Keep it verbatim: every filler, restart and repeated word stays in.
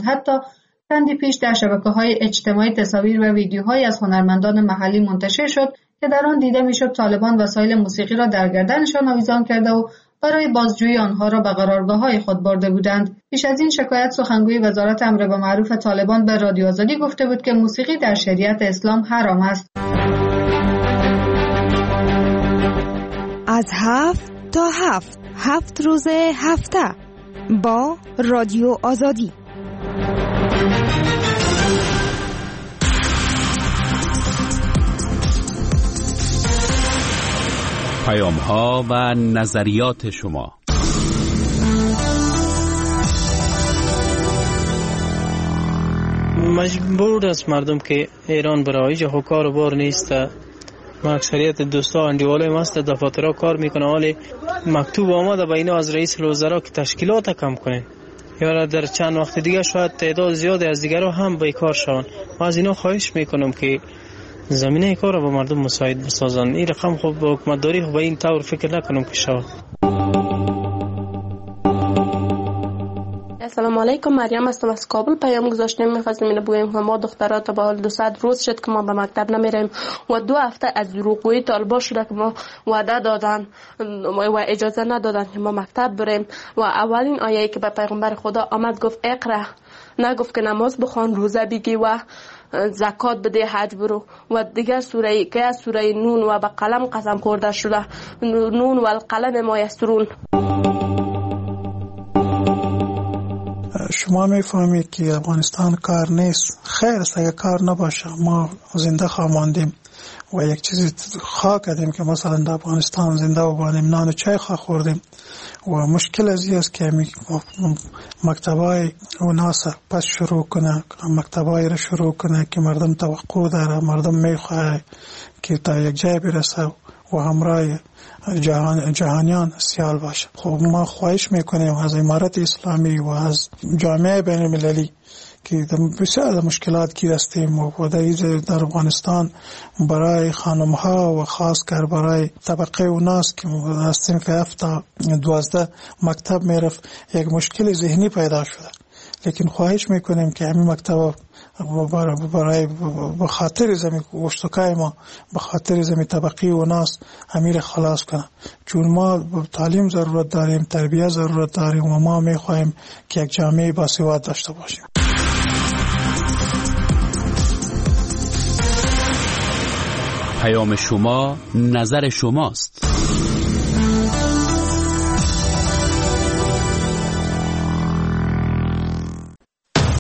حتی چندی پیش در شبکه‌های اجتماعی تصاویر و ویدیوهایی از هنرمندان محلی منتشر شد که در آن دیده می‌شد طالبان وسایل موسیقی را در گردنشان آویزان کرده و برای بازجویی آنها را به قرارگاه‌های خود برده بودند. پیش از این شکایت سخنگوی وزارت امر به معروف طالبان به رادیو آزادی گفته بود که موسیقی در شریعت اسلام حرام است. از هفت تا هفت هفت روز هفته با رادیو آزادی. پیام‌ها و نظریات شما. مجبور است مردم که ایران برای جه کار و بار نیست. ما اکثریت دوستا اندیواله ماست دفاترها کار میکنه، ولی مکتوب آمده به اینا از رئیس الوزراء که تشکیلات کم کنه یا در چند وقت دیگه شاید تعداد زیادی از دیگرها هم بیکار شوند. ما از اینا خواهش میکنم که زمینه کار رو به مردم مساعد بسازن. این رقم خب با حکومتداری خب به این طور فکر نکنم که شود. السلام علیکم، مریم هستم از کابل. پیام گذاشتیم می‌خواستیم اینو بگیم که ما دخترها تا به حال دو صد روز شد که ما به مکتب نمیریم و دو هفته از دروغگویی طالبا شده که ما وعده دادن و اجازه ندادن که ما مکتب بریم و اولین آیه‌ای که به پیغمبر خدا آمد گفت اقرا، نگفت که نماز بخوان، روزه بگی و زکات بده، حج برو. و دیگر سوره که از سوره نون و به قلم قسم خورده شده، نون و القلم ما یسرون. شما میفهمید که افغانستان کار نیست. خیر است اگر کار نباشه، ما زنده خواهیم و یک چیزی خواه کردیم که مثلا در افغانستان زنده و بانیم، نان و چای خواه خوردیم و مشکل از این است که مکتبای و ناسا پس شروع کنه، مکتبای را شروع کنه که مردم توقع داره، مردم میخواه که تا یک جای برسه و همراه جهان جهانیان سیال باشه. خب ما خواهش میکنیم از امارت اسلامی و از جامعه بین المللی که بسیار مشکلات کی هستیم و در افغانستان برای خانم ها و خاص کر برای طبقه و ناس که از صنف هفت تا دوازده مکتب میرفت یک مشکل ذهنی پیدا شده. لیکن خواهش میکنیم که همین مکتب برای به خاطر زمین وشتکای ما، به خاطر زمین طبقی و ناس همین خلاص کنه، چون ما تعلیم ضرورت داریم، تربیت ضرورت داریم و ما میخواهیم که یک جامعه باسواد داشته باشیم. پیام شما نظر شماست.